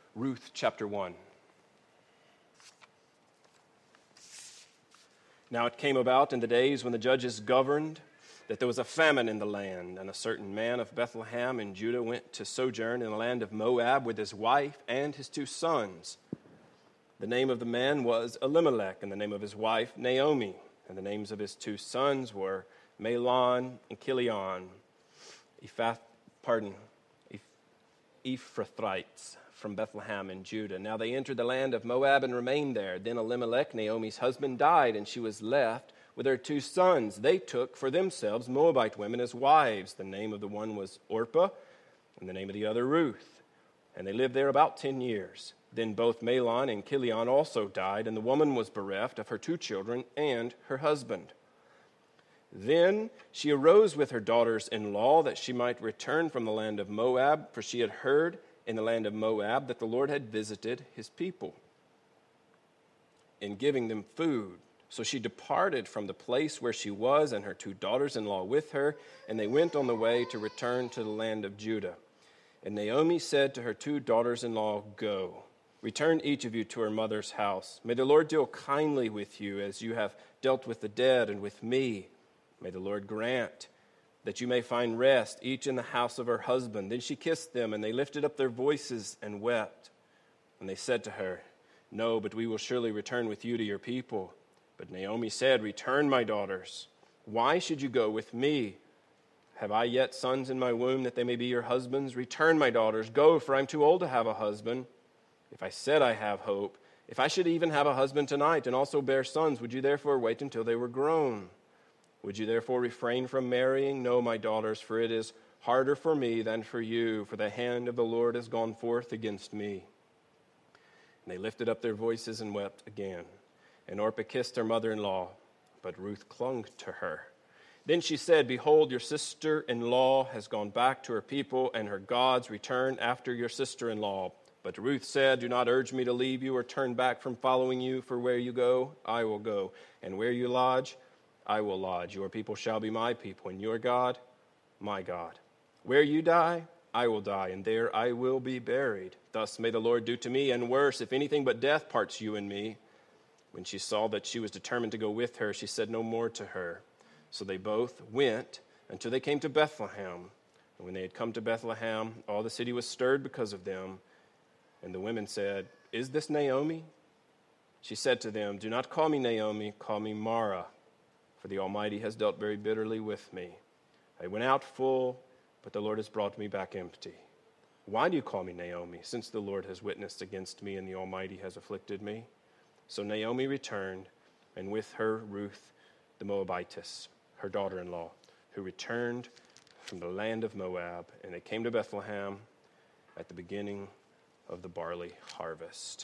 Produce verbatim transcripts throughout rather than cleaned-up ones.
Ruth chapter one. Now it came about in the days when the judges governed that there was a famine in the land, and a certain man of Bethlehem in Judah went to sojourn in the land of Moab with his wife and his two sons. The name of the man was Elimelech, and the name of his wife Naomi, and the names of his two sons were Mahlon and Chilion, Ephath, pardon, Ephrathites from Bethlehem in Judah. Now they entered the land of Moab and remained there. Then Elimelech, Naomi's husband, died, and she was left with her two sons. They took for themselves Moabite women as wives. The name of the one was Orpah, and the name of the other Ruth. And they lived there about ten years. Then both Mahlon and Chilion also died, and the woman was bereft of her two children and her husband. Then she arose with her daughters-in-law that she might return from the land of Moab, for she had heard in the land of Moab that the Lord had visited his people in giving them food. So she departed from the place where she was, and her two daughters-in-law with her, and they went on the way to return to the land of Judah. And Naomi said to her two daughters-in-law, "Go, return each of you to her mother's house. May the Lord deal kindly with you as you have dealt with the dead and with me. May the Lord grant that you may find rest, each in the house of her husband." Then she kissed them, and they lifted up their voices and wept. And they said to her, "No, but we will surely return with you to your people." But Naomi said, "Return, my daughters. Why should you go with me? Have I yet sons in my womb that they may be your husbands? Return, my daughters. Go, for I am too old to have a husband. If I said I have hope, if I should even have a husband tonight and also bear sons, would you therefore wait until they were grown? Would you therefore refrain from marrying? No, my daughters, for it is harder for me than for you, for the hand of the Lord has gone forth against me." And they lifted up their voices and wept again. And Orpah kissed her mother-in-law, but Ruth clung to her. Then she said, "Behold, your sister-in-law has gone back to her people, and her gods return after your sister-in-law." But Ruth said, "Do not urge me to leave you or turn back from following you, for where you go, I will go, and where you lodge, I will lodge. Your people shall be my people, and your God, my God. Where you die, I will die, and there I will be buried. Thus may the Lord do to me, and worse, if anything but death parts you and me." When she saw that she was determined to go with her, she said no more to her. So they both went until they came to Bethlehem. And when they had come to Bethlehem, all the city was stirred because of them. And the women said, "Is this Naomi?" She said to them, "Do not call me Naomi, call me Mara, for the Almighty has dealt very bitterly with me. I went out full, but the Lord has brought me back empty. Why do you call me Naomi, since the Lord has witnessed against me and the Almighty has afflicted me?" So Naomi returned, and with her Ruth the Moabitess, her daughter-in-law, who returned from the land of Moab, and they came to Bethlehem at the beginning of the barley harvest.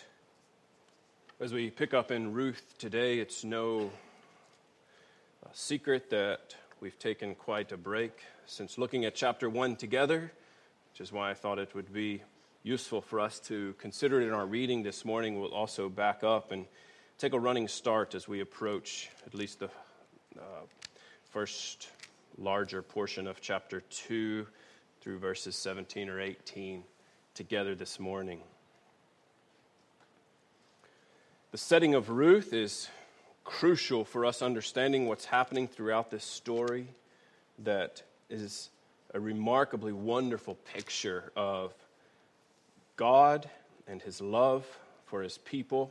As we pick up in Ruth today, it's no secret that we've taken quite a break since looking at chapter one together, which is why I thought it would be useful for us to consider it in our reading this morning. We'll also back up and take a running start as we approach at least the uh, first larger portion of chapter two through verses seventeen or eighteen together this morning. The setting of Ruth is crucial for us understanding what's happening throughout this story that is a remarkably wonderful picture of God and his love for his people.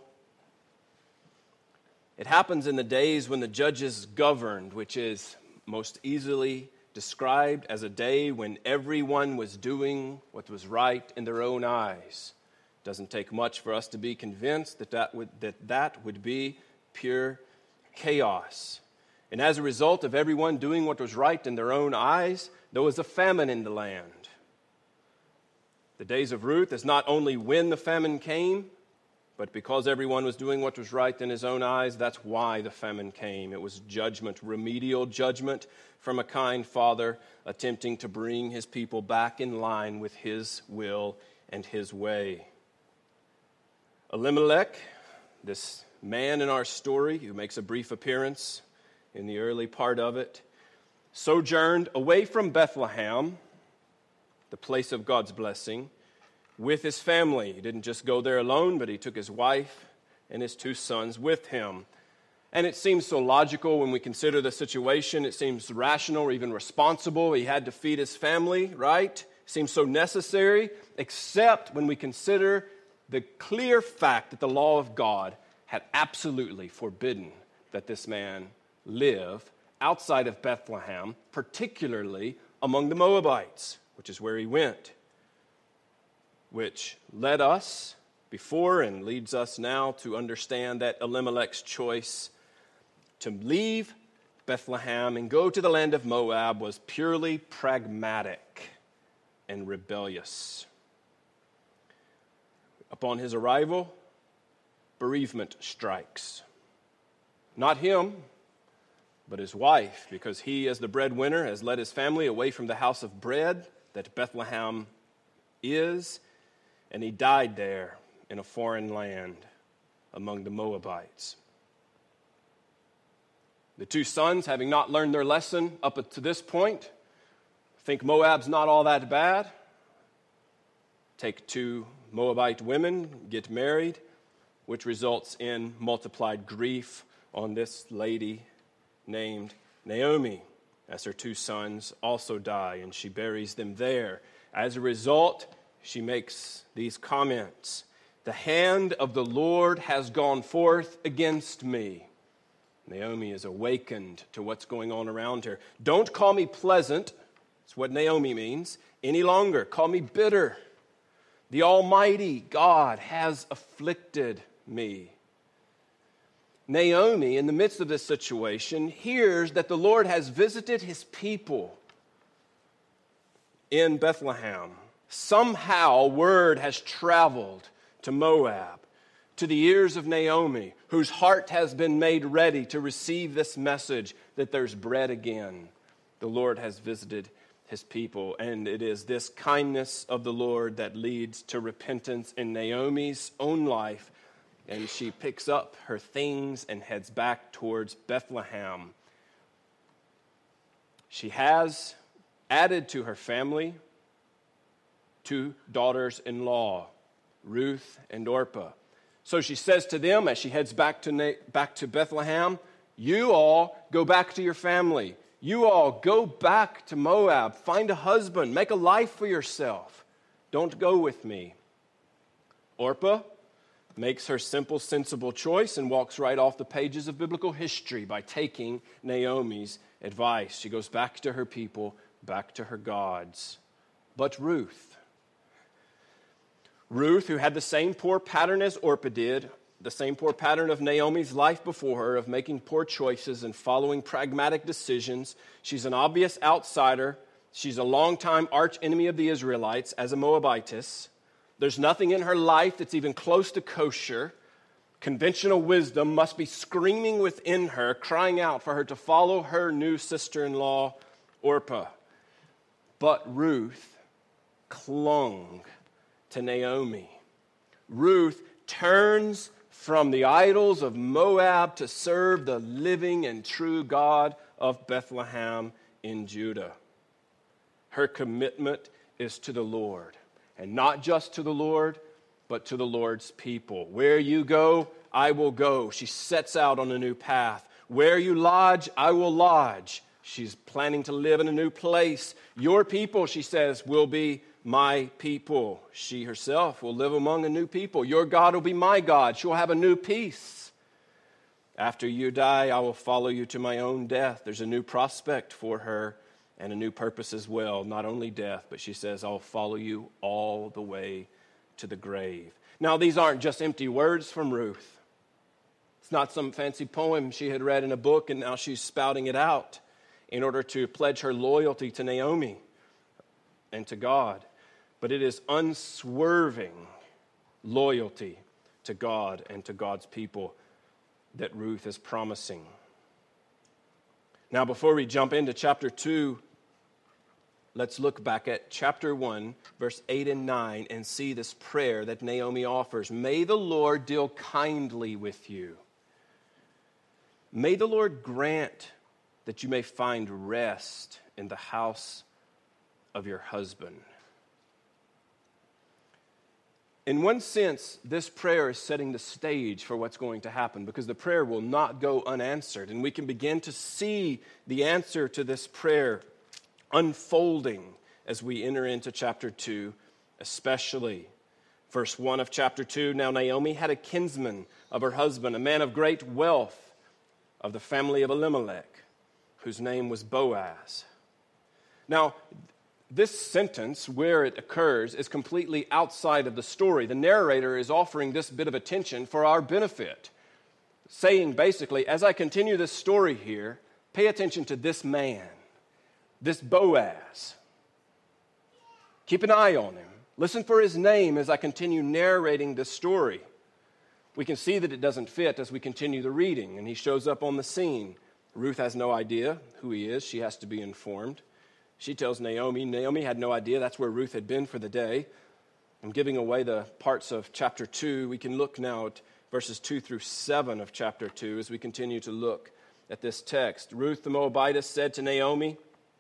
It happens in the days when the judges governed, which is most easily described as a day when everyone was doing what was right in their own eyes. It doesn't take much for us to be convinced that that would, that, that would be pure chaos. And as a result of everyone doing what was right in their own eyes, there was a famine in the land. The days of Ruth is not only when the famine came, but because everyone was doing what was right in his own eyes, that's why the famine came. It was judgment, remedial judgment from a kind father attempting to bring his people back in line with his will and his way. Elimelech, this man in our story who makes a brief appearance in the early part of it, sojourned away from Bethlehem, the place of God's blessing, with his family. He didn't just go there alone, but he took his wife and his two sons with him. And it seems so logical when we consider the situation. It seems rational or even responsible. He had to feed his family, right? It seems so necessary, except when we consider the clear fact that the law of God had absolutely forbidden that this man live outside of Bethlehem, particularly among the Moabites, which is where he went, which led us before and leads us now to understand that Elimelech's choice to leave Bethlehem and go to the land of Moab was purely pragmatic and rebellious. Upon his arrival, bereavement strikes. Not him, but his wife, because he, as the breadwinner, has led his family away from the house of bread that Bethlehem is, and he died there in a foreign land among the Moabites. The two sons, having not learned their lesson up to this point, think Moab's not all that bad. Take two Moabite women, get married, which results in multiplied grief on this lady named Naomi, as her two sons also die, and she buries them there. As a result, she makes these comments: "The hand of the Lord has gone forth against me." Naomi is awakened to what's going on around her. Don't call me pleasant, that's what Naomi means, any longer. Call me bitter. The Almighty God has afflicted me. Naomi, in the midst of this situation, hears that the Lord has visited his people in Bethlehem. Somehow word has traveled to Moab, to the ears of Naomi, whose heart has been made ready to receive this message that there's bread again. The Lord has visited his people, and it is this kindness of the Lord that leads to repentance in Naomi's own life, and she picks up her things and heads back towards Bethlehem. She has added to her family two daughters-in-law, Ruth and Orpah. So she says to them as she heads back to, Na- back to Bethlehem, "You all go back to your family. You all go back to Moab. Find a husband. Make a life for yourself. Don't go with me." Orpah makes her simple, sensible choice and walks right off the pages of biblical history by taking Naomi's advice. She goes back to her people, back to her gods. But Ruth, Ruth, who had the same poor pattern as Orpah did, the same poor pattern of Naomi's life before her, of making poor choices and following pragmatic decisions. She's an obvious outsider. She's a longtime arch enemy of the Israelites as a Moabitess. There's nothing in her life that's even close to kosher. Conventional wisdom must be screaming within her, crying out for her to follow her new sister-in-law, Orpah. But Ruth clung to Naomi. Ruth turns from the idols of Moab to serve the living and true God of Bethlehem in Judah. Her commitment is to the Lord, and not just to the Lord, but to the Lord's people. Where you go, I will go. She sets out on a new path. Where you lodge, I will lodge. She's planning to live in a new place. Your people, she says, will be my people. She herself will live among a new people. Your God will be my God. She'll have a new peace. After you die, I will follow you to my own death. There's a new prospect for her and a new purpose as well. Not only death, but she says, I'll follow you all the way to the grave. Now, these aren't just empty words from Ruth. It's not some fancy poem she had read in a book and now she's spouting it out in order to pledge her loyalty to Naomi and to God. But it is unswerving loyalty to God and to God's people that Ruth is promising. Now, before we jump into chapter two, let's look back at chapter one, verse eight and nine, and see this prayer that Naomi offers. May the Lord deal kindly with you. May the Lord grant that you may find rest in the house of your husband. In one sense, this prayer is setting the stage for what's going to happen, because the prayer will not go unanswered. And we can begin to see the answer to this prayer unfolding as we enter into chapter two, especially. Verse one of chapter two, now Naomi had a kinsman of her husband, a man of great wealth of the family of Elimelech, whose name was Boaz. Now, this sentence, where it occurs, is completely outside of the story. The narrator is offering this bit of attention for our benefit, saying basically, as I continue this story here, pay attention to this man, this Boaz. Keep an eye on him. Listen for his name as I continue narrating this story. We can see that it doesn't fit as we continue the reading, and he shows up on the scene. Ruth has no idea who he is. She has to be informed. She tells Naomi. Naomi had no idea. That's where Ruth had been for the day. I'm giving away the parts of chapter two. We can look now at verses two through seven of chapter two as we continue to look at this text. Ruth the Moabitess said to Naomi,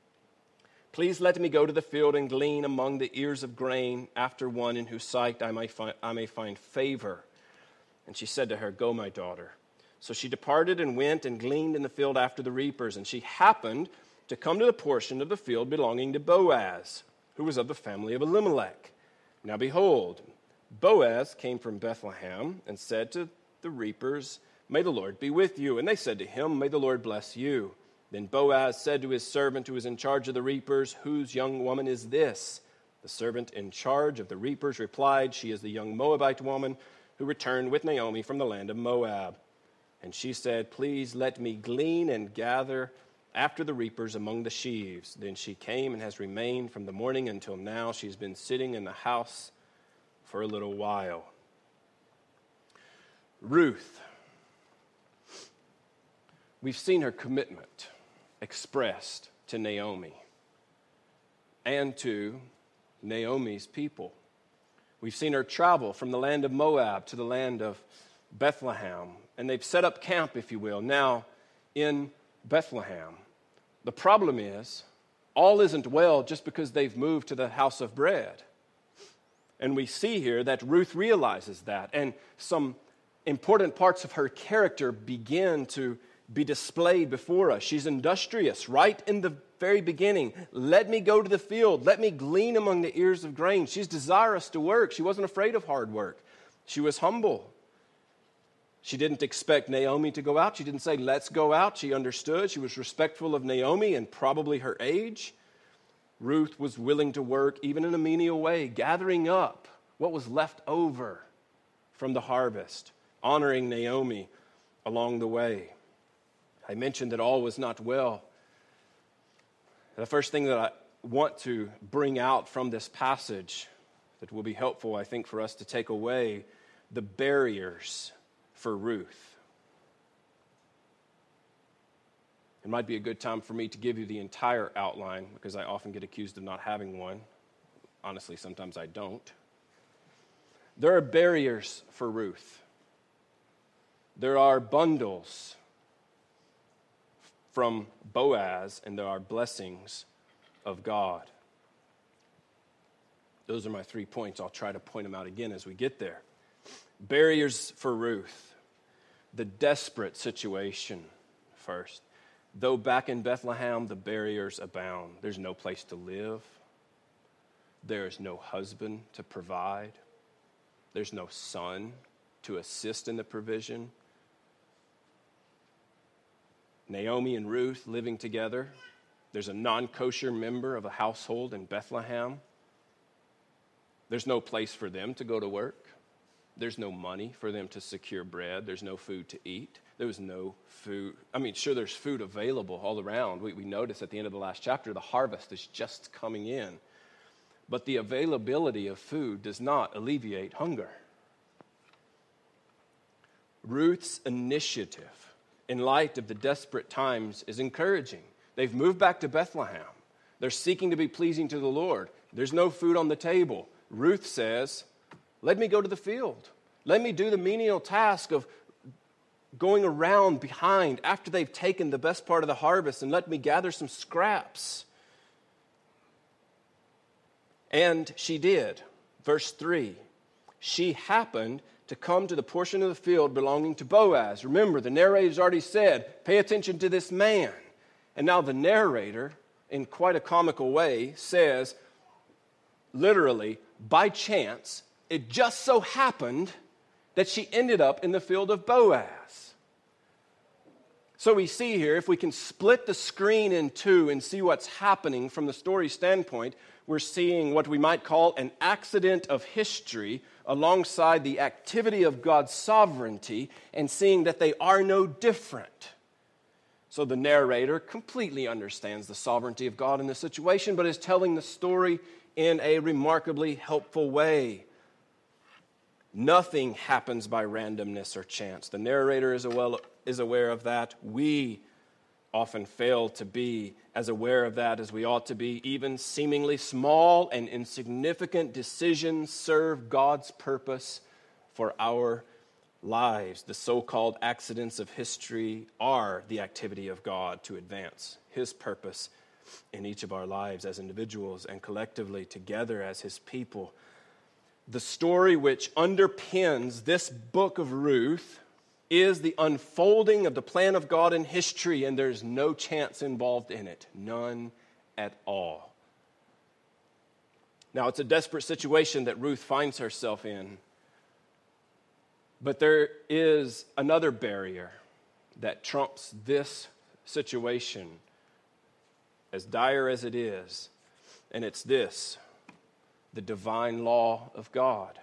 please let me go to the field and glean among the ears of grain after one in whose sight I may find, I may find favor. And she said to her, go, my daughter. So she departed and went and gleaned in the field after the reapers. And she happened to come to the portion of the field belonging to Boaz, who was of the family of Elimelech. Now behold, Boaz came from Bethlehem and said to the reapers, may the Lord be with you. And they said to him, may the Lord bless you. Then Boaz said to his servant who was in charge of the reapers, whose young woman is this? The servant in charge of the reapers replied, she is the young Moabite woman who returned with Naomi from the land of Moab. And she said, please let me glean and gather after the reapers among the sheaves. Then she came and has remained from the morning until now. She's been sitting in the house for a little while. Ruth. We've seen her commitment expressed to Naomi and to Naomi's people. We've seen her travel from the land of Moab to the land of Bethlehem, and they've set up camp, if you will, now in Bethlehem. The problem is, all isn't well just because they've moved to the house of bread. And we see here that Ruth realizes that, and some important parts of her character begin to be displayed before us. She's industrious right in the very beginning. Let me go to the field. Let me glean among the ears of grain. She's desirous to work. She wasn't afraid of hard work. She was humble. She didn't expect Naomi to go out. She didn't say, let's go out. She understood. She was respectful of Naomi and probably her age. Ruth was willing to work even in a menial way, gathering up what was left over from the harvest, honoring Naomi along the way. I mentioned that all was not well. The first thing that I want to bring out from this passage that will be helpful, I think, for us to take away the barriers for Ruth. It might be a good time for me to give you the entire outline because I often get accused of not having one. Honestly, sometimes I don't. There are barriers for Ruth. There are bundles from Boaz, and there are blessings of God. Those are my three points. I'll try to point them out again as we get there. Barriers for Ruth. The desperate situation first. Though back in Bethlehem, the barriers abound. There's no place to live. There is no husband to provide. There's no son to assist in the provision. Naomi and Ruth living together. There's a non-kosher member of a household in Bethlehem. There's no place for them to go to work. There's no money for them to secure bread. There's no food to eat. There was no food. I mean, sure, there's food available all around. We, we notice at the end of the last chapter, the harvest is just coming in. But the availability of food does not alleviate hunger. Ruth's initiative, in light of the desperate times, is encouraging. They've moved back to Bethlehem. They're seeking to be pleasing to the Lord. There's no food on the table. Ruth says, let me go to the field. Let me do the menial task of going around behind after they've taken the best part of the harvest, and let me gather some scraps. And she did. Verse three, she happened to come to the portion of the field belonging to Boaz. Remember, the narrator's already said, pay attention to this man. And now the narrator, in quite a comical way, says, literally, by chance, it just so happened that she ended up in the field of Boaz. So we see here, if we can split the screen in two and see what's happening from the story standpoint, we're seeing what we might call an accident of history alongside the activity of God's sovereignty, and seeing that they are no different. So the narrator completely understands the sovereignty of God in this situation, but is telling the story in a remarkably helpful way. Nothing happens by randomness or chance. The narrator is well is aware of that. We often fail to be as aware of that as we ought to be. Even seemingly small and insignificant decisions serve God's purpose for our lives. The so-called accidents of history are the activity of God to advance His purpose in each of our lives as individuals and collectively together as His people. The story which underpins this book of Ruth is the unfolding of the plan of God in history, and there's no chance involved in it. None at all. Now, it's a desperate situation that Ruth finds herself in, but there is another barrier that trumps this situation, as dire as it is, and it's this: the divine law of God.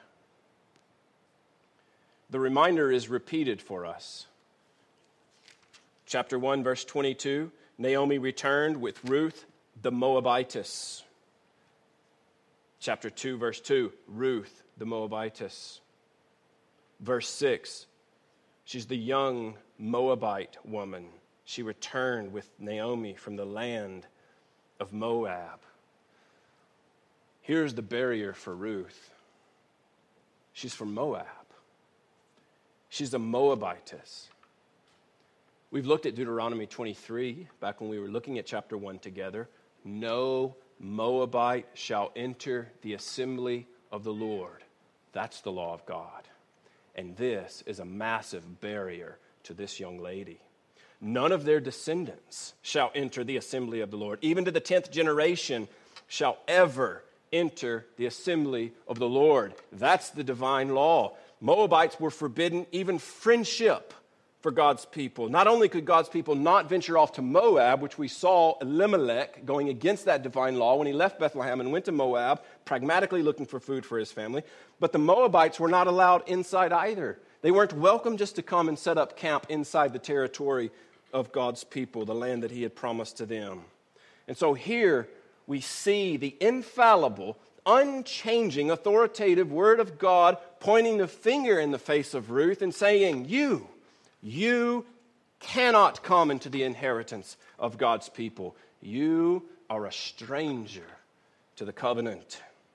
The reminder is repeated for us. Chapter one, verse twenty-two, Naomi returned with Ruth the Moabitess. Chapter two, verse two, Ruth the Moabitess. Verse six, she's the young Moabite woman. She returned with Naomi from the land of Moab. Here's the barrier for Ruth. She's from Moab. She's a Moabitess. We've looked at Deuteronomy twenty-three back when we were looking at chapter one together. No Moabite shall enter the assembly of the Lord. That's the law of God. And this is a massive barrier to this young lady. None of their descendants shall enter the assembly of the Lord. Even to the tenth generation shall ever enter the assembly of the Lord. That's the divine law. Moabites were forbidden even friendship for God's people. Not only could God's people not venture off to Moab, which we saw Elimelech going against that divine law when he left Bethlehem and went to Moab, pragmatically looking for food for his family, but the Moabites were not allowed inside either. They weren't welcome just to come and set up camp inside the territory of God's people, the land that He had promised to them. And so here we see the infallible, unchanging, authoritative Word of God pointing the finger in the face of Ruth and saying, you, you cannot come into the inheritance of God's people. You are a stranger to the covenant.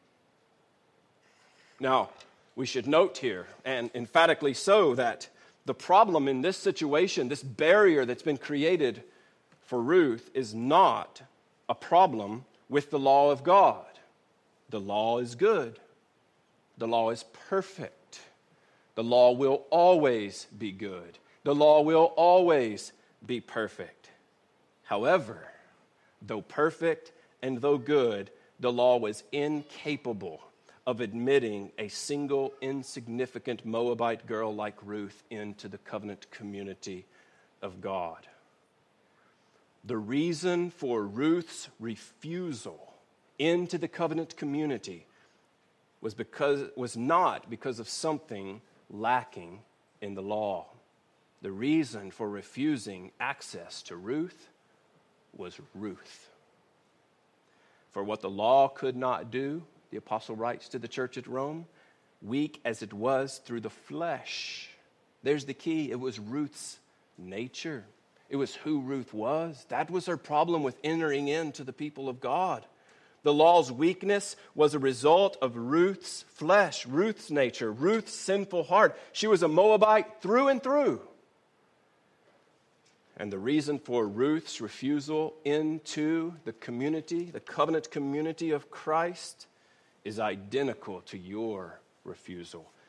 Now, we should note here, and emphatically so, that the problem in this situation, this barrier that's been created for Ruth, is not a problem with the law of God. The law is good. The law is perfect. The law will always be good. The law will always be perfect. However, though perfect and though good, the law was incapable of admitting a single insignificant Moabite girl like Ruth into the covenant community of God. The reason for Ruth's refusal into the covenant community was because was not because of something lacking in the law. The reason for refusing access to Ruth was Ruth. For what the law could not do, the apostle writes to the church at Rome, weak as it was through the flesh. There's the key. It was Ruth's nature. It was who Ruth was. That was her problem with entering into the people of God. The law's weakness was a result of Ruth's flesh, Ruth's nature, Ruth's sinful heart. She was a Moabite through and through. And the reason for Ruth's refusal into the community, the covenant community of Christ, is identical to your refusal.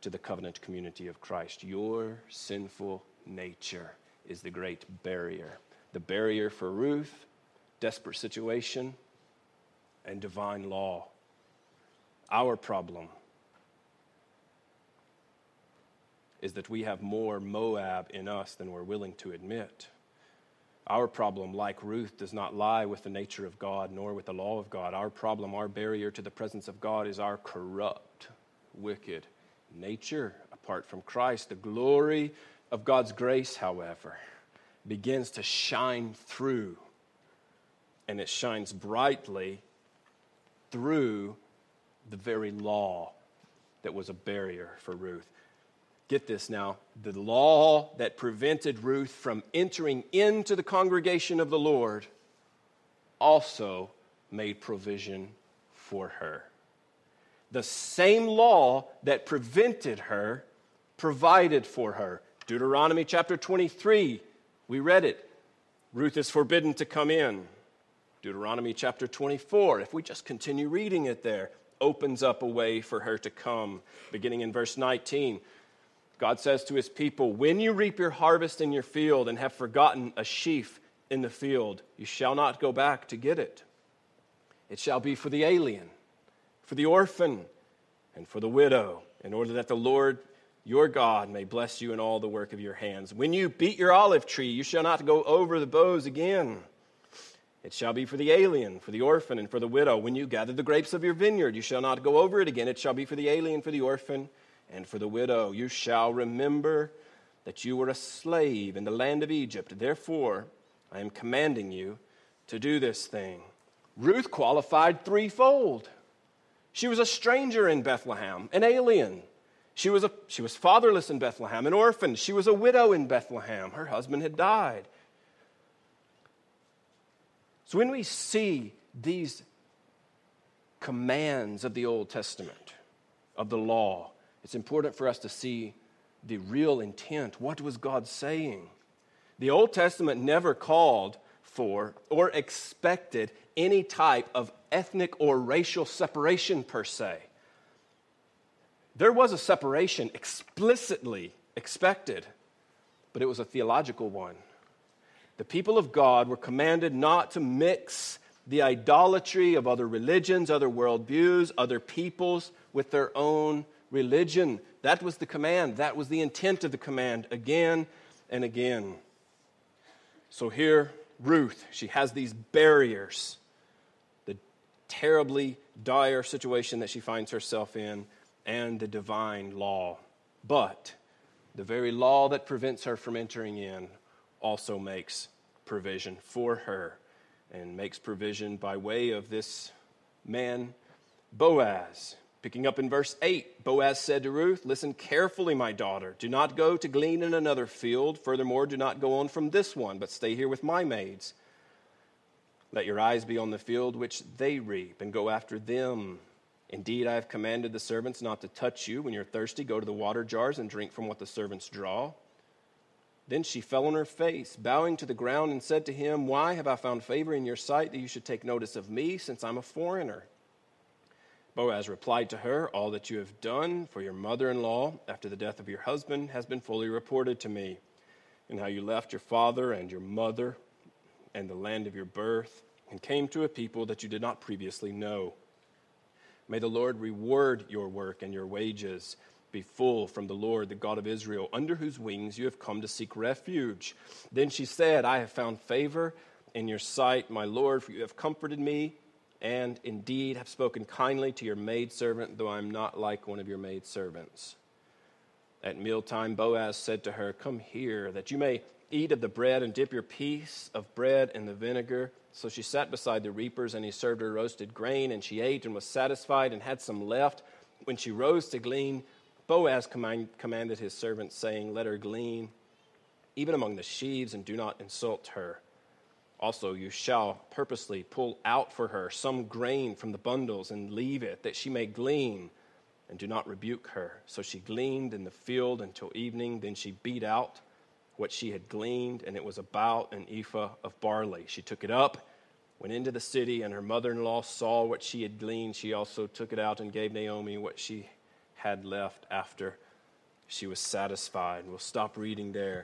to the covenant community of Christ. Your sinful nature is the great barrier. The barrier for Ruth, desperate situation, and divine law. Our problem is that we have more Moab in us than we're willing to admit. Our problem, like Ruth, does not lie with the nature of God nor with the law of God. Our problem, our barrier to the presence of God is our corrupt, wicked nature apart from Christ. The glory of God's grace, however, begins to shine through, and it shines brightly through the very law that was a barrier for Ruth. Get this now, the law that prevented Ruth from entering into the congregation of the Lord also made provision for her. The same law that prevented her provided for her. Deuteronomy chapter twenty-three, we read it. Ruth is forbidden to come in. Deuteronomy chapter twenty-four, if we just continue reading it there, opens up a way for her to come. Beginning in verse nineteen, God says to his people, when you reap your harvest in your field and have forgotten a sheaf in the field, you shall not go back to get it. It shall be for the alien, for the orphan, and for the widow, in order that the Lord your God may bless you in all the work of your hands. When you beat your olive tree, you shall not go over the boughs again. It shall be for the alien, for the orphan, and for the widow. When you gather the grapes of your vineyard, you shall not go over it again. It shall be for the alien, for the orphan, and for the widow. You shall remember that you were a slave in the land of Egypt. Therefore, I am commanding you to do this thing. Ruth qualified threefold. She was a stranger in Bethlehem, an alien. She was, a, she was fatherless in Bethlehem, an orphan. She was a widow in Bethlehem. Her husband had died. So when we see these commands of the Old Testament, of the law, it's important for us to see the real intent. What was God saying? The Old Testament never called for or expected any type of ethnic or racial separation per se. There was a separation explicitly expected, but it was a theological one. The people of God were commanded not to mix the idolatry of other religions, other worldviews, other peoples with their own religion. That was the command. That was the intent of the command again and again. So here, Ruth, she has these barriers, the terribly dire situation that she finds herself in, and the divine law. But the very law that prevents her from entering in also makes provision for her, and makes provision by way of this man, Boaz. Picking up in verse eight, Boaz said to Ruth, listen carefully, my daughter. Do not go to glean in another field. Furthermore, do not go on from this one, but stay here with my maids. Let your eyes be on the field which they reap, and go after them. Indeed, I have commanded the servants not to touch you. When you're thirsty, go to the water jars and drink from what the servants draw. Then she fell on her face, bowing to the ground, and said to him, why have I found favor in your sight that you should take notice of me, since I'm a foreigner? Boaz replied to her, all that you have done for your mother-in-law after the death of your husband has been fully reported to me, and how you left your father and your mother and the land of your birth, and came to a people that you did not previously know. May the Lord reward your work, and your wages be full from the Lord, the God of Israel, under whose wings you have come to seek refuge. Then she said, I have found favor in your sight, my Lord, for you have comforted me, and indeed have spoken kindly to your maidservant, though I am not like one of your maidservants. At mealtime, Boaz said to her, come here, that you may eat of the bread and dip your piece of bread in the vinegar. So she sat beside the reapers, and he served her roasted grain, and she ate and was satisfied and had some left. When she rose to glean, Boaz command, commanded his servants, saying, let her glean, even among the sheaves, and do not insult her. Also, you shall purposely pull out for her some grain from the bundles and leave it, that she may glean, and do not rebuke her. So she gleaned in the field until evening. Then she beat out what she had gleaned, and it was about an ephah of barley. She took it up, went into the city, and her mother-in-law saw what she had gleaned. She also took it out and gave Naomi what she had left after she was satisfied. We'll stop reading there.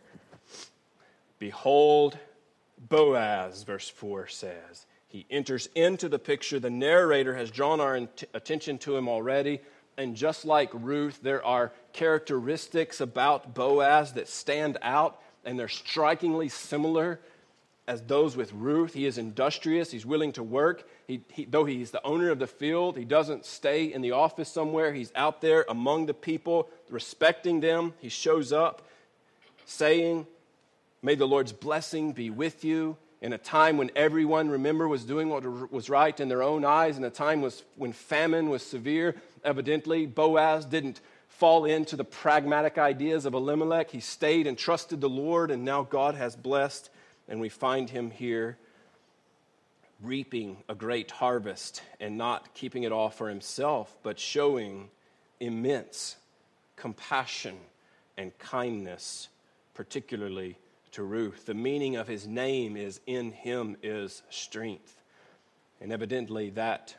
Behold, Boaz, verse four says. He enters into the picture. The narrator has drawn our int- attention to him already. And just like Ruth, there are characteristics about Boaz that stand out, and they're strikingly similar as those with Ruth. He is industrious. He's willing to work. He, he, though he's the owner of the field, he doesn't stay in the office somewhere. He's out there among the people, respecting them. He shows up saying, "May the Lord's blessing be with you." In a time when everyone, remember, was doing what was right in their own eyes, in a time was when famine was severe, evidently Boaz didn't fall into the pragmatic ideas of Elimelech. He stayed and trusted the Lord, and now God has blessed, and we find him here reaping a great harvest and not keeping it all for himself, but showing immense compassion and kindness, particularly to Ruth. The meaning of his name is "in him is strength." And evidently that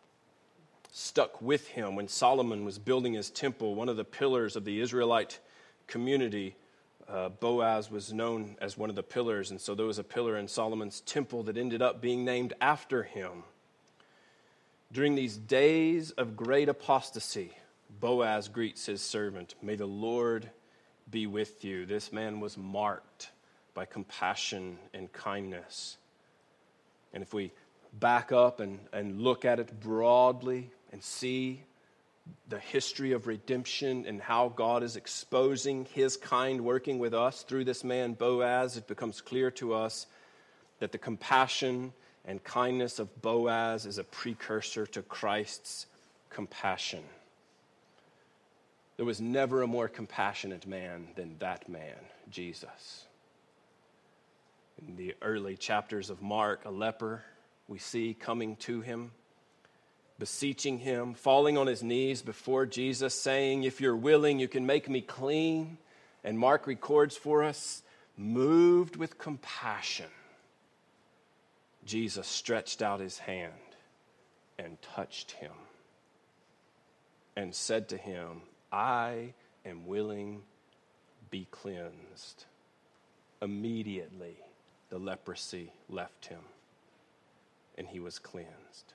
stuck with him when Solomon was building his temple. One of the pillars of the Israelite community, uh, Boaz was known as one of the pillars, and so there was a pillar in Solomon's temple that ended up being named after him. During these days of great apostasy, Boaz greets his servant, "May the Lord be with you." This man was marked by compassion and kindness. And if we back up and, and look at it broadly and see the history of redemption and how God is exposing his kind working with us through this man Boaz, it becomes clear to us that the compassion and kindness of Boaz is a precursor to Christ's compassion. There was never a more compassionate man than that man, Jesus. In the early chapters of Mark, a leper we see coming to him, beseeching him, falling on his knees before Jesus, saying, "If you're willing, you can make me clean." And Mark records for us, moved with compassion, Jesus stretched out his hand and touched him and said to him, "I am willing, be cleansed." Immediately, the leprosy left him, and he was cleansed.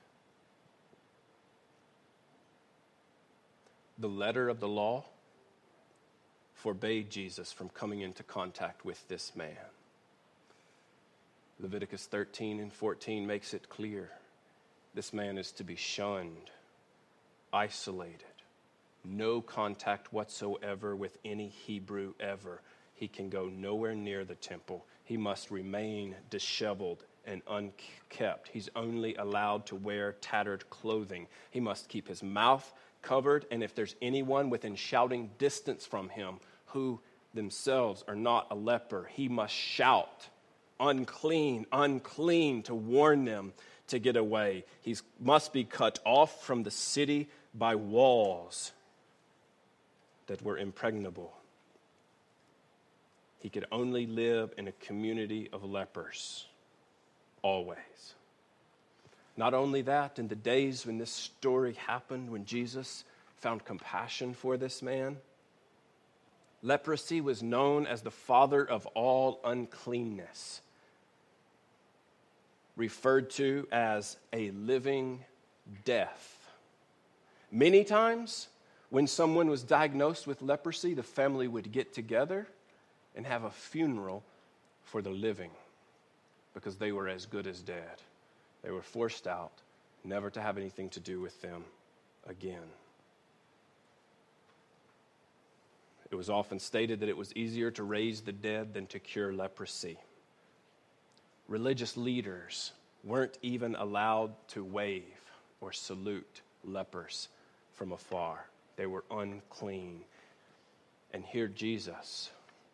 The letter of the law forbade Jesus from coming into contact with this man. Leviticus thirteen and fourteen makes it clear this man is to be shunned, isolated, no contact whatsoever with any Hebrew ever. He can go nowhere near the temple. He must remain disheveled and unkept. He's only allowed to wear tattered clothing. He must keep his mouth covered, and if there's anyone within shouting distance from him who themselves are not a leper, he must shout, "Unclean, unclean," to warn them to get away. He must be cut off from the city by walls that were impregnable. He could only live in a community of lepers, always. Not only that, in the days when this story happened, when Jesus found compassion for this man, leprosy was known as the father of all uncleanness, referred to as a living death. Many times, when someone was diagnosed with leprosy, the family would get together and have a funeral for the living because they were as good as dead. They were forced out, never to have anything to do with them again. It was often stated that it was easier to raise the dead than to cure leprosy. Religious leaders weren't even allowed to wave or salute lepers from afar. They were unclean. And here Jesus,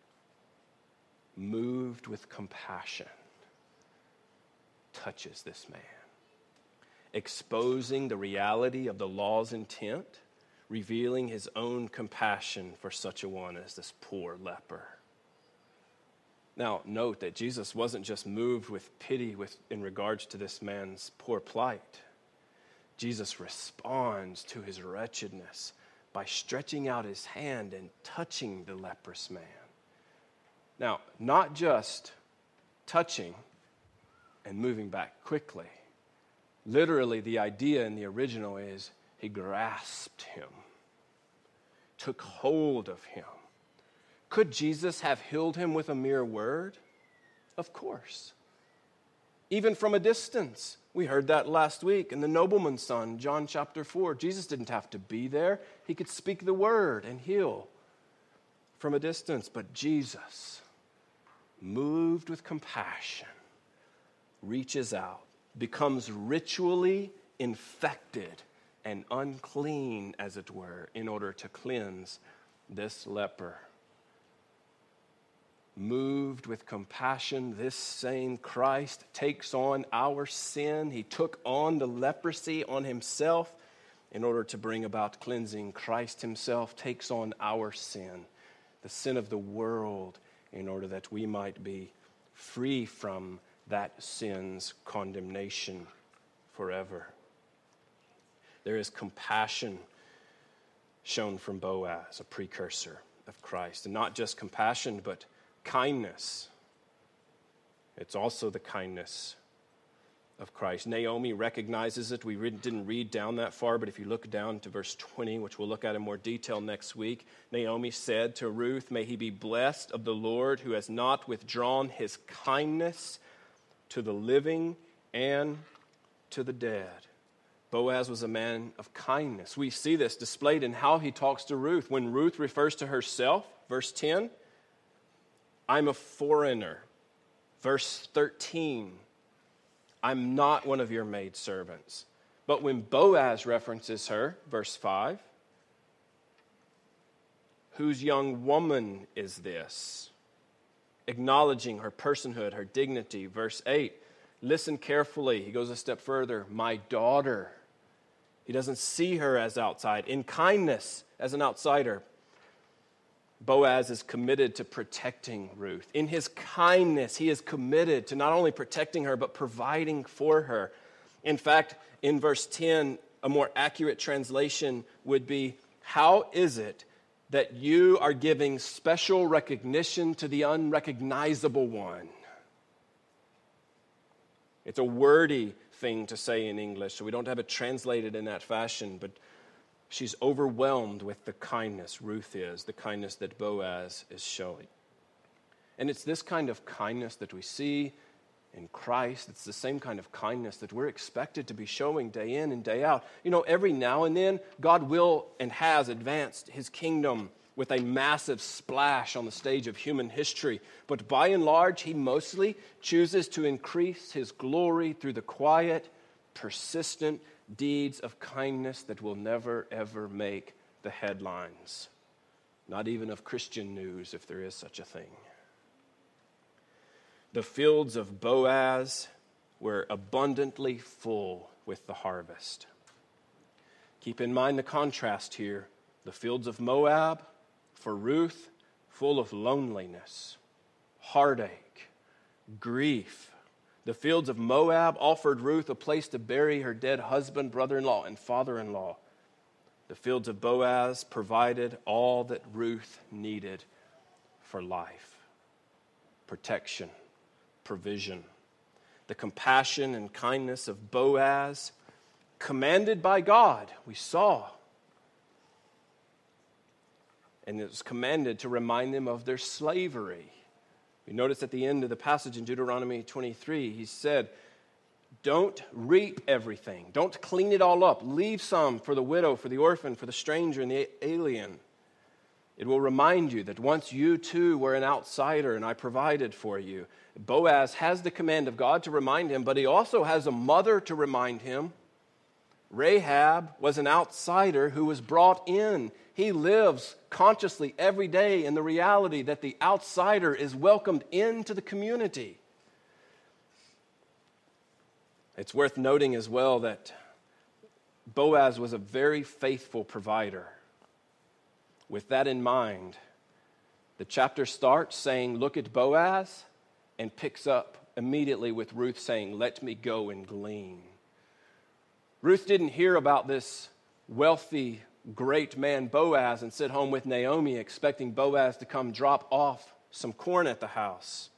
moved with compassion, touches this man, exposing the reality of the law's intent, revealing his own compassion for such a one as this poor leper. Now, note that Jesus wasn't just moved with pity with, in regards to this man's poor plight. Jesus responds to his wretchedness by stretching out his hand and touching the leprous man. Now, not just touching and moving back quickly. Literally, the idea in the original is he grasped him, took hold of him. Could Jesus have healed him with a mere word? Of course. Even from a distance. We heard that last week in the nobleman's son, John chapter four. Jesus didn't have to be there. He could speak the word and heal from a distance. But Jesus, moved with compassion, reaches out, becomes ritually infected and unclean, as it were, in order to cleanse this leper. Moved with compassion, this same Christ takes on our sin. He took on the leprosy on himself in order to bring about cleansing. Christ himself takes on our sin, the sin of the world, in order that we might be free from that sin's condemnation forever. There is compassion shown from Boaz, a precursor of Christ. And not just compassion, but kindness. It's also the kindness of Christ. Naomi recognizes it. We didn't read down that far, but if you look down to verse twenty, which we'll look at in more detail next week, Naomi said to Ruth, "May he be blessed of the Lord, who has not withdrawn his kindness to the living and to the dead." Boaz was a man of kindness. We see this displayed in how he talks to Ruth. When Ruth refers to herself, verse ten, "I'm a foreigner." Verse thirteen, "I'm not one of your maidservants." But when Boaz references her, verse five, "Whose young woman is this?" Acknowledging her personhood, her dignity. Verse eight, listen carefully. He goes a step further. "My daughter." He doesn't see her as outside. In kindness, as an outsider, Boaz is committed to protecting Ruth. In his kindness, he is committed to not only protecting her, but providing for her. In fact, in verse ten, a more accurate translation would be, "How is it that you are giving special recognition to the unrecognizable one?" It's a wordy thing to say in English, so we don't have it translated in that fashion, but she's overwhelmed with the kindness, Ruth is, the kindness that Boaz is showing. And it's this kind of kindness that we see in Christ. It's the same kind of kindness that we're expected to be showing day in and day out. You know, every now and then, God will and has advanced his kingdom with a massive splash on the stage of human history. But by and large, he mostly chooses to increase his glory through the quiet, persistent deeds of kindness that will never, ever make the headlines. Not even of Christian news, if there is such a thing. The fields of Boaz were abundantly full with the harvest. Keep in mind the contrast here. The fields of Moab, for Ruth, full of loneliness, heartache, grief. The fields of Moab offered Ruth a place to bury her dead husband, brother-in-law, and father-in-law. The fields of Boaz provided all that Ruth needed for life: protection, provision. The compassion and kindness of Boaz, commanded by God, we saw. And it was commanded to remind them of their slavery. We notice at the end of the passage in Deuteronomy twenty-three, he said, "Don't reap everything. Don't clean it all up. Leave some for the widow, for the orphan, for the stranger and the alien. It will remind you that once you too were an outsider and I provided for you." Boaz has the command of God to remind him, but he also has a mother to remind him. Rahab was an outsider who was brought in. He lives consciously every day in the reality that the outsider is welcomed into the community. It's worth noting as well that Boaz was a very faithful provider. With that in mind, the chapter starts saying, "Look at Boaz," and picks up immediately with Ruth saying, "Let me go and glean." Ruth didn't hear about this wealthy great man Boaz and sit home with Naomi, expecting Boaz to come drop off some corn at the house.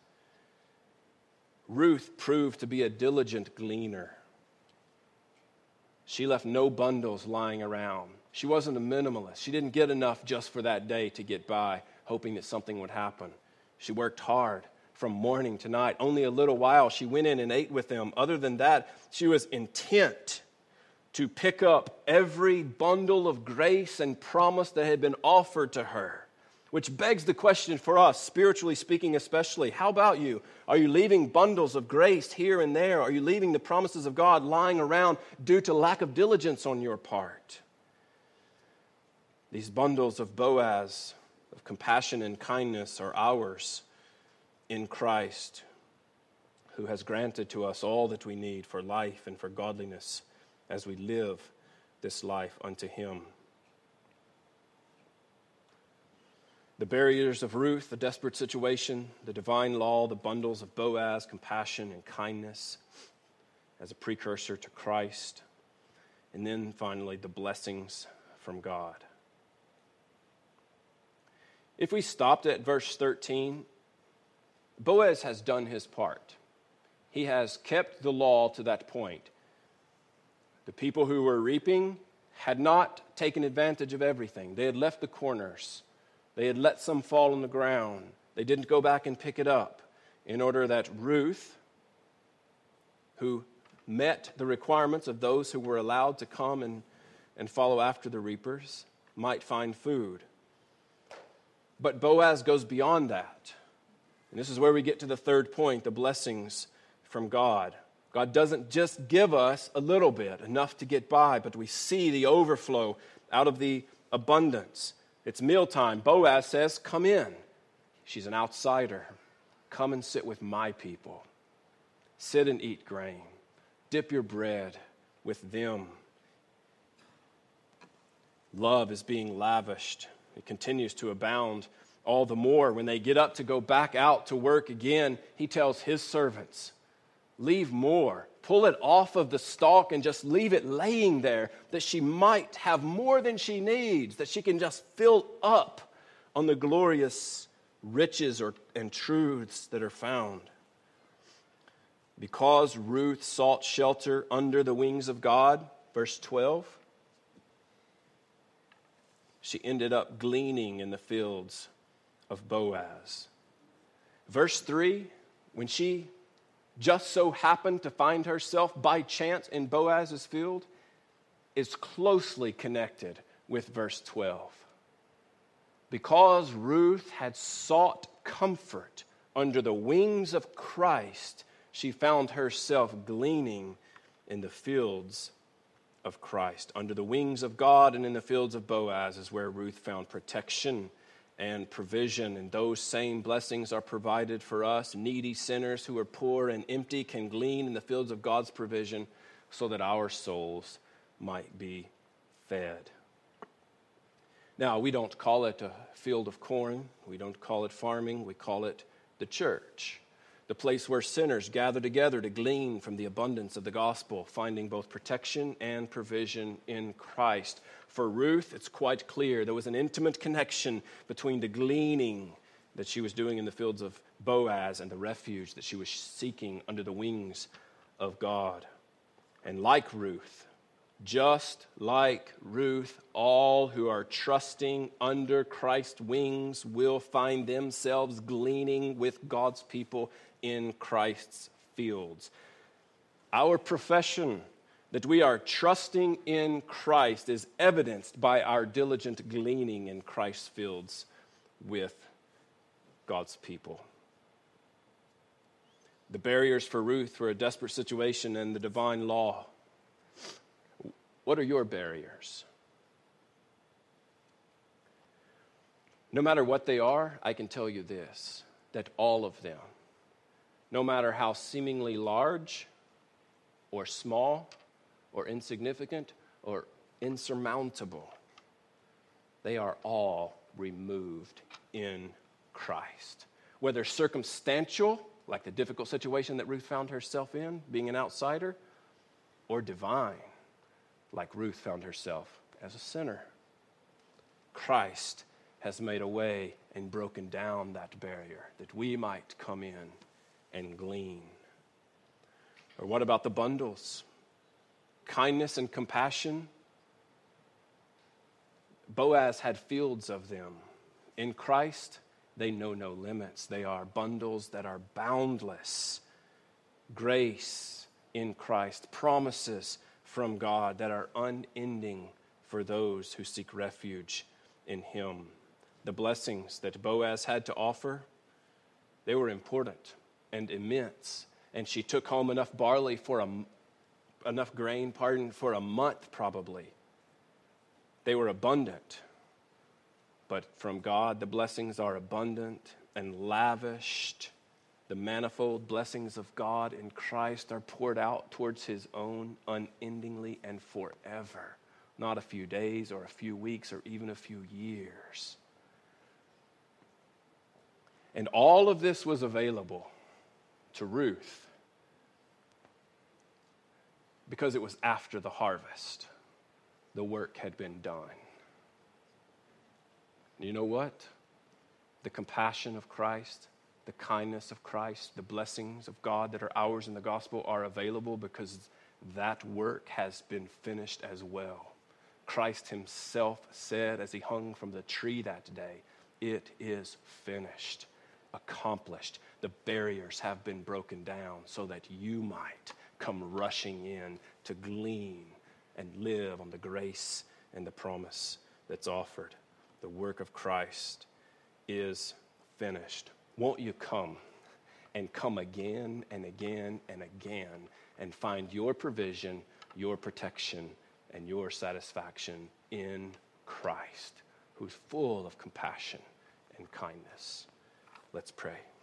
Ruth proved to be a diligent gleaner. She left no bundles lying around. She wasn't a minimalist. She didn't get enough just for that day to get by, hoping that something would happen. She worked hard from morning to night. Only a little while she went in and ate with them. Other than that, she was intent to pick up every bundle of grace and promise that had been offered to her. Which begs the question for us, spiritually speaking especially, how about you? Are you leaving bundles of grace here and there? Are you leaving the promises of God lying around due to lack of diligence on your part? These bundles of Boaz, of compassion and kindness, are ours in Christ, who has granted to us all that we need for life and for godliness as we live this life unto Him. The barriers of Ruth, the desperate situation, the divine law, the bundles of Boaz, compassion and kindness as a precursor to Christ, and then finally the blessings from God. If we stopped at verse thirteen, Boaz has done his part. He has kept the law to that point. The people who were reaping had not taken advantage of everything. They had left the corners. They had let some fall on the ground. They didn't go back and pick it up in order that Ruth, who met the requirements of those who were allowed to come and, and follow after the reapers, might find food. But Boaz goes beyond that. And this is where we get to the third point, the blessings from God. God doesn't just give us a little bit, enough to get by, but we see the overflow out of the abundance. It's mealtime. Boaz says, come in. She's an outsider. Come and sit with my people. Sit and eat grain. Dip your bread with them. Love is being lavished. It continues to abound all the more. When they get up to go back out to work again, he tells his servants, leave more. Pull it off of the stalk and just leave it laying there, that she might have more than she needs, that she can just fill up on the glorious riches or, and truths that are found. Because Ruth sought shelter under the wings of God, verse twelve, she ended up gleaning in the fields of Boaz. Verse three, when she just so happened to find herself by chance in Boaz's field, is closely connected with verse twelve. Because Ruth had sought comfort under the wings of Christ, she found herself gleaning in the fields of Christ. Under the wings of God and in the fields of Boaz is where Ruth found protection and provision, and those same blessings are provided for us. Needy sinners who are poor and empty can glean in the fields of God's provision so that our souls might be fed. Now, we don't call it a field of corn. We don't call it farming. We call it the church, the place where sinners gather together to glean from the abundance of the gospel, finding both protection and provision in Christ. For Ruth, it's quite clear there was an intimate connection between the gleaning that she was doing in the fields of Boaz and the refuge that she was seeking under the wings of God. And like Ruth, just like Ruth, all who are trusting under Christ's wings will find themselves gleaning with God's people in Christ's fields. Our profession that we are trusting in Christ is evidenced by our diligent gleaning in Christ's fields with God's people. The barriers for Ruth were a desperate situation and the divine law. What are your barriers? No matter what they are, I can tell you this, that all of them, no matter how seemingly large or small or insignificant or insurmountable, they are all removed in Christ. Whether circumstantial, like the difficult situation that Ruth found herself in, being an outsider, or divine, like Ruth found herself as a sinner Christ has made a way and broken down that barrier that we might come in and glean. Or what about the bundles? Kindness and compassion. Boaz had fields of them. In Christ, they know no limits. They are bundles that are boundless. Grace in Christ, promises from God that are unending for those who seek refuge in Him. The blessings that Boaz had to offer, they were important and immense. And she took home enough barley for a, enough grain, pardon, for a month probably. They were abundant. But from God, the blessings are abundant and lavished. The manifold blessings of God in Christ are poured out towards His own unendingly and forever. Not a few days or a few weeks or even a few years. And all of this was available to Ruth because it was after the harvest. The work had been done. You know what? The compassion of Christ, the kindness of Christ, the blessings of God that are ours in the gospel are available because that work has been finished as well. Christ Himself said as He hung from the tree that day, "It is finished, accomplished." The barriers have been broken down so that you might come rushing in to glean and live on the grace and the promise that's offered. The work of Christ is finished. Won't you come and come again and again and again and find your provision, your protection, and your satisfaction in Christ, who's full of compassion and kindness? Let's pray.